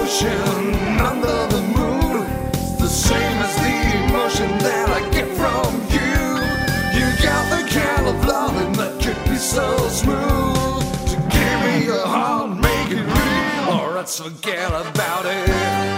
ocean under the moon. It's the same as the emotion that I get from you. You got the kind of loving that could be so smooth. So give me your heart, make it real, or let's forget about it.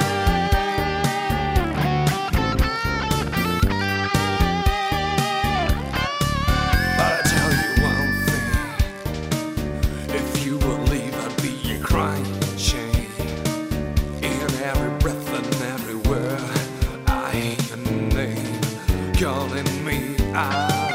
Calling me out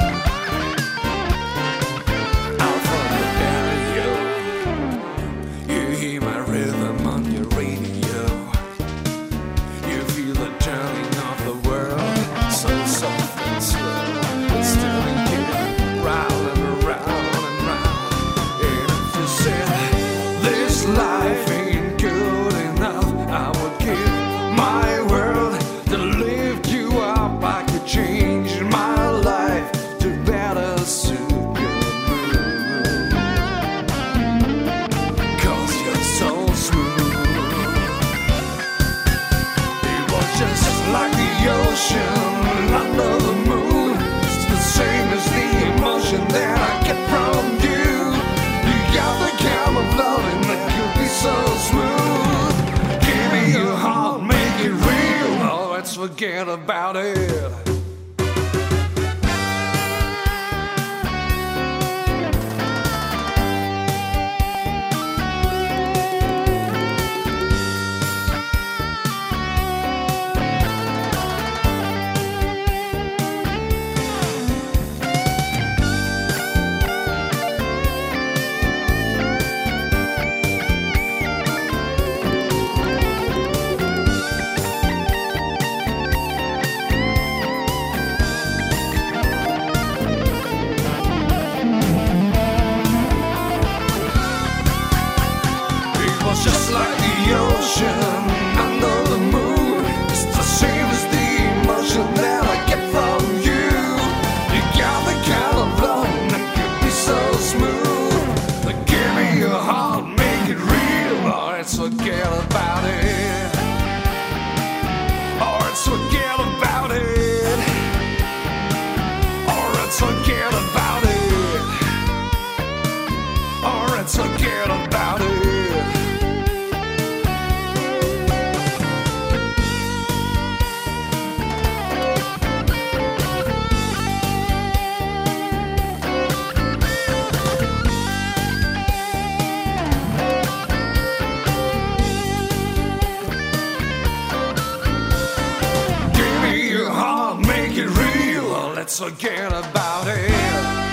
from the barrier. You hear my rhythm on your radio. You feel the turning of the world, so soft and slow, but still in here, round and round and round. And if you said this life ain't good enough, I would give my world to lift you up. I could change my life to better suit your mood, 'cause you're so smooth. It was just like the ocean under the moon. It's the same as the emotion that I get from you. You got the kind of loving that could be so smooth. Give me your heart, make it real, oh, let's forget about it. Just like the ocean under the moon. It's the same as the emotion that I get from you. You got the kind of love that could be so smooth. But give me your heart, make it real, or let's forget about it. Or let's forget about it. Or let's forget about it. Or let's forget about it. Let's forget about it.